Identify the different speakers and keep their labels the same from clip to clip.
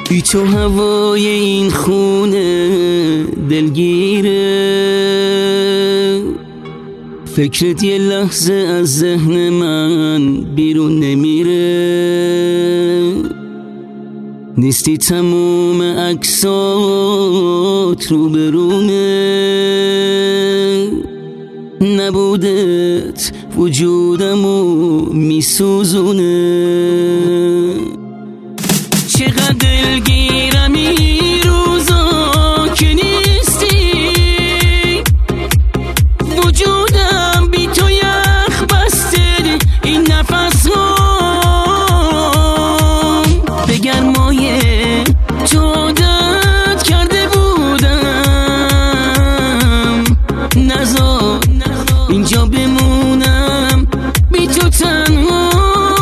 Speaker 1: بی تو هوای این خونه دلگیره، فکرت یه لحظه از ذهن من بیرون نمیره. نیستی تموم عکسات رو برونه، نبودت وجودمو میسوزونه. چقدر دلگیرم این روزا که نیستی، وجودم بی تو یخ بسته. این نفس به گرمای تو عادت کرده بودم، نذار اینجا بمونم بی تو تنها.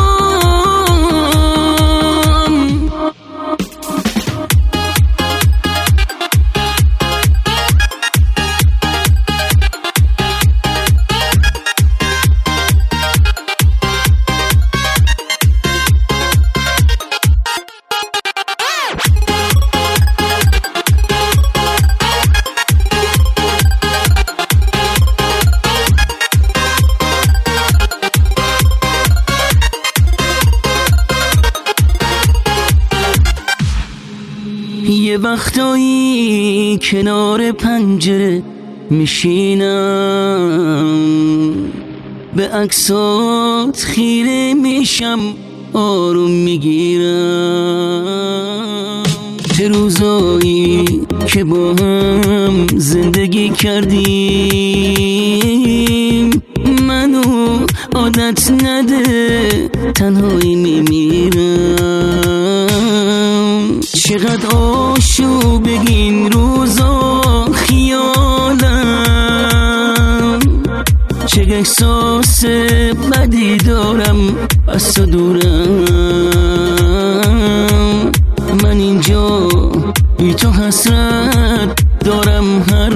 Speaker 1: یه وقتایی کنار پنجره میشینم، به عکسات خیره میشم آروم میگیرم. چه روزایی که با هم زندگی کردیم، منو عادت نده تنهایی میمیرم. چقدر آشوب این روزا خیالم، چه احساس بدی دارم از تو دورم. من اینجا بی تو حسرت دارم هر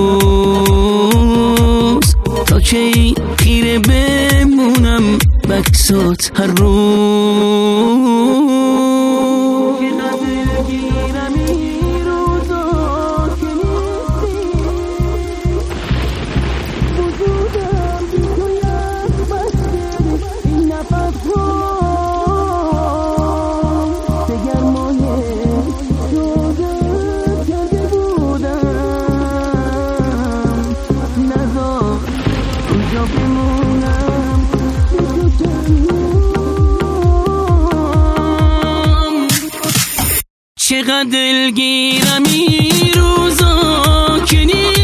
Speaker 1: روز، تا کی خیره بمونم بکسات هر روز. چقدر دلگیرم این روزا که